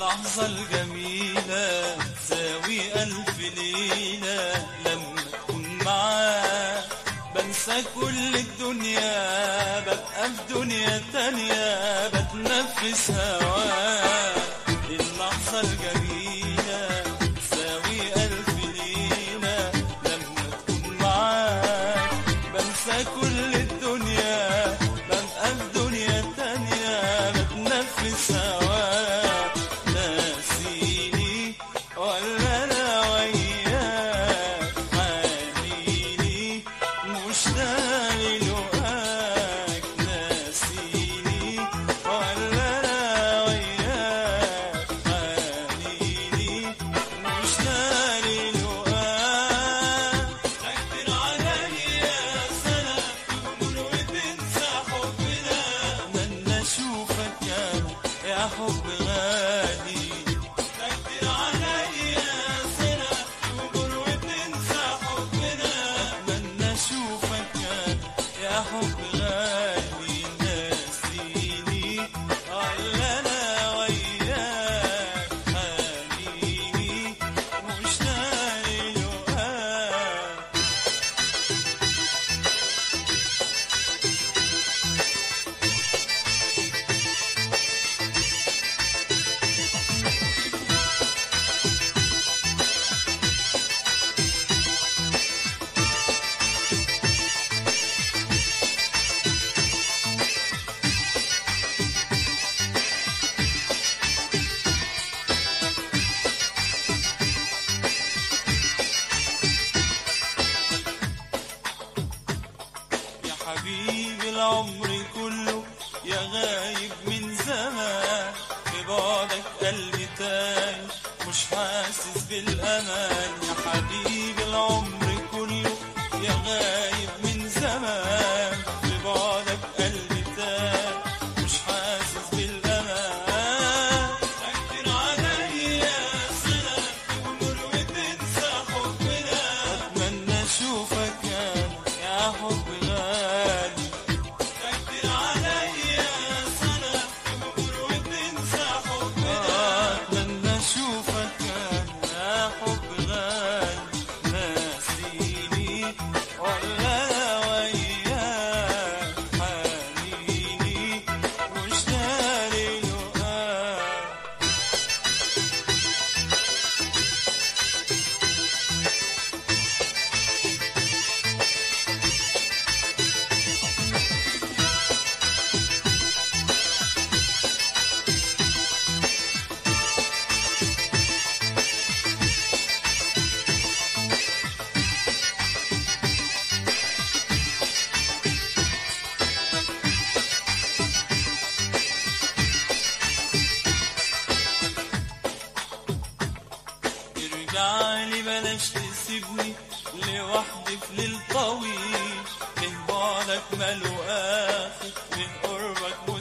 اللحظة الجميلة تساوي ألف ليلة، لما تكون معاك بنسى كل الدنيا، ببقى في دنيا تانية بتنفس هواك. اللحظة الجميلة تساوي ألف ليلة، لما تكون معاك بنسى كل الدنيا، ببقى في دنيا تانية بتنفس هواك. ناسيني ولا أنا وياك، حنيني مشتاق للقاك. ناسيني ولا أنا وياك، حنيني مشتاق للقاك. كتر عليا سنة تمر وتنسى حبنا، أتمنى أشوفك يا حب غالي. كتر عليا سنة تمر وتنسى حبنا، أتمنى أشوفك يا حب غالي. ناسيني ولا أنا وياك، حنيني مشتاق للقاك. يا حبيبي العمر كله يا غايب من زمان، في بعدك قلبي تاني مش حاسس بالأمان. يا حبيبي العمر كله يا غايب من زمان، في بعدك قلبي تاني مش حاسس بالأمان. كتر عليا سنة تمر وتنسى حبنا، أتمنى أشوفك يا حب غالي. كتر عليا سنة تمر وتنسى حبنا، أتمنى أشوفك يا حب غالي. ناسيني ولا أنا وياك، حنيني مشتاق للقاك. ارجعلي بلاش تسيبني لوحدي في ليل طويل، من بعدك ماله آخر، من قربك